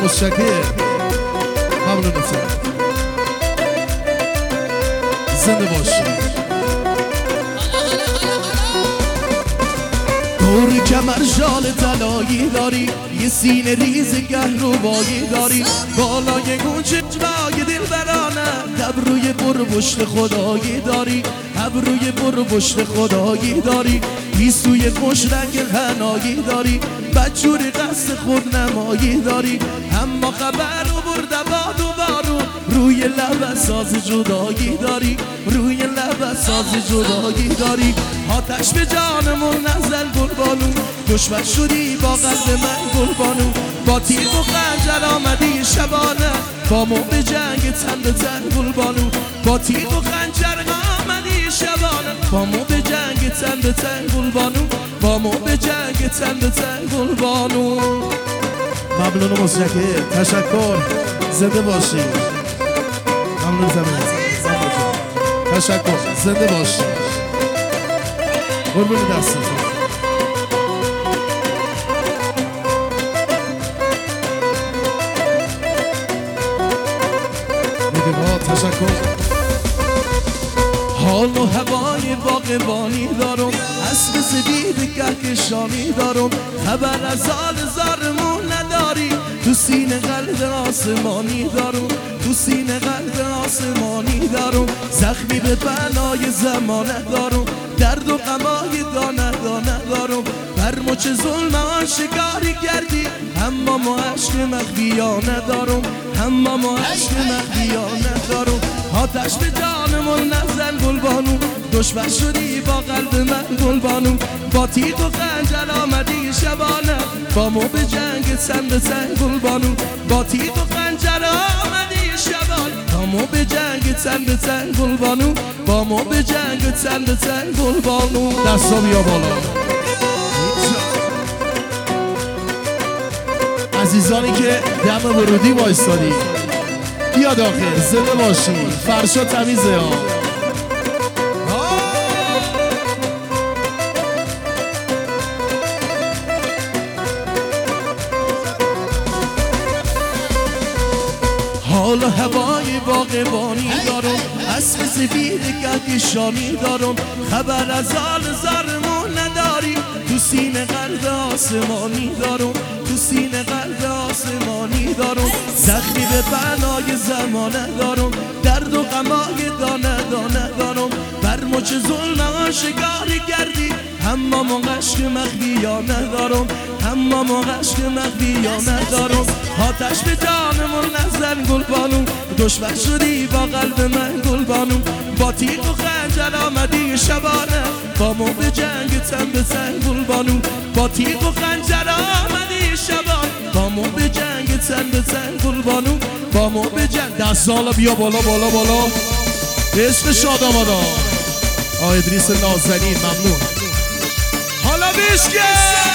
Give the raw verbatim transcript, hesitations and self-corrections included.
متشکر. ممنونتم. زنده باشی. دور کمر شال طلایی داری، یه سینه ریز گهربایی داری، بالای گوچه جوای دل برانه، ابروی پرپشت خدایی داری، ابروی پرپشت خدایی داری، گیسوی خوش رنگ حنایی داری، بدجور قصد خود نمایی داری، اما خبر رو برده باد و بارون، روی لب ساز جدایی داری، روی لب ساز جدایی داری، آتش به جانمون نزل گلبانو، دشمن شدی با قلب من گلبانو، با تیغ و خنجر آمدی شبانه، با مو به جنگ تن به تن گلبانو، با تیغ و خنجر آمدی شبانه، با مو به جنگ تن به تن گلبانو، با مو به جنگ تن به تن گلبانو. ممنون و متشکر. تشکر. زنده باشی. ممنون زمین. تشکر. زنده باشی. قربون دستتون. میدونها. تشکر. حال و هوای باغبانی دارم، اسب سفید کهکشانی دارم، خبر از حال زارمون نداری، تو سینه قلب آسمانی دارم، تو سینه قلب آسمانی دارم، زخمی به بنای زمانه دارم، درد و غمای دانه دانه دارم، بر مچ ظلم آشکاری کردی، اما ما عشق مخفیانه دارم، اما ما عشق مخفیانه دارم، آتش به جانمون نزن گلبانو، دشمن شدی با قلب من گلبانو، با تیغ و خنجر آمدی شبانه، با مو به جنگ تن به تن گلبانو، با تیغ و خنجر آمدی شبانه، با مو به جنگ تن به تن گلبانو، با مو به جنگ تن به تن گلبانو. دستا بیا بالا. عزیزانی که دم ورودی وایستادی بیا داخل. زنده باشی. فرشا تمیزه ها. حال و هوای باغبانی دارم، اسب سفید کهکشانی دارم، خبر از حال زارمون نداری، تو سینه قلب آسمانی دارم، تو سینه قلب آسمانی دارم، زخمی به بنای زمانه دارم، درد و غمای دانه دانه دارم، بر مچ ظلم آشکاری کردی، اما ما عشق مخفیانه دارم، اما ما عشق مخفیانه دارم، آتش به جانمون نزن گلبانو، دشمن شدی با قلب من گلبانو، با تیغ و خنجر آمدی شبانه، با مو به جنگ تن به تن گلبانو، با تیغ و خنجر آمدی شبانه، با مو به جنگ تن به تن گلبانو، با مو به جنگ. دستالا بیا بالا بالا بالا. به عشق شادامادا آقای ادریس نازنین. ممنون. حالا بیشکن